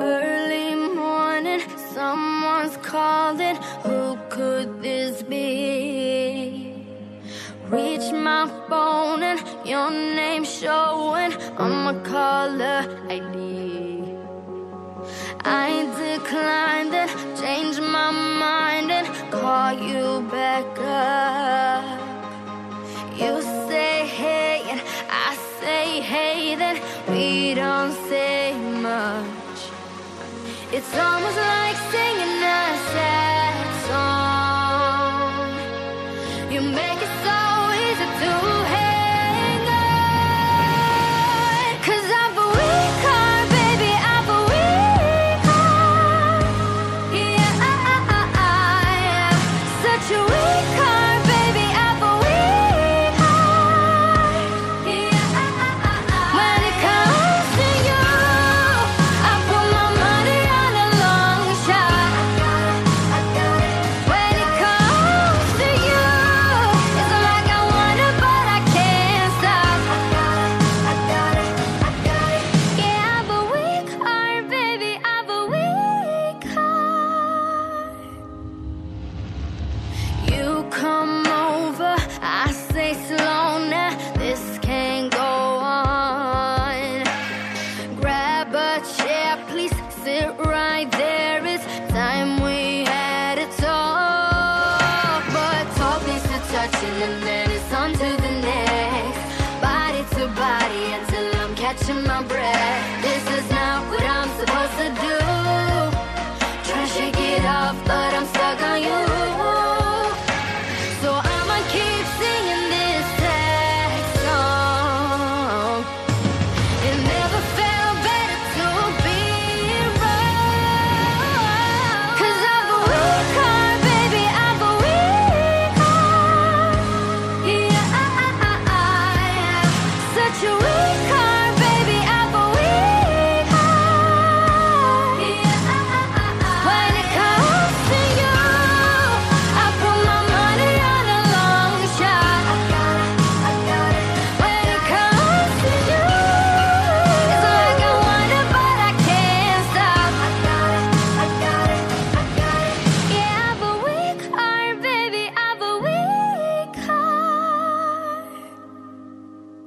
Early morning, someone's calling. Who could this be? Reach my phone and your name showing on my caller ID. I declined and changed my mind and call you back up. You say hey and I say hey, then we don't say much. It's almost like singing a sad song. You make it so easy to hang on. 'Cause I've a weak heart, baby, I've a weak heart. Yeah, I have such a weak heart, baby, I've a weak heart. Yeah, when it comes to you, I put my money on a long shot. When it comes to you, it's like I want it, but I can't stop. Yeah, I've a weak heart, baby, I've a weak heart. You come over, I say slow now, this can't go on. Grab a chair, please sit right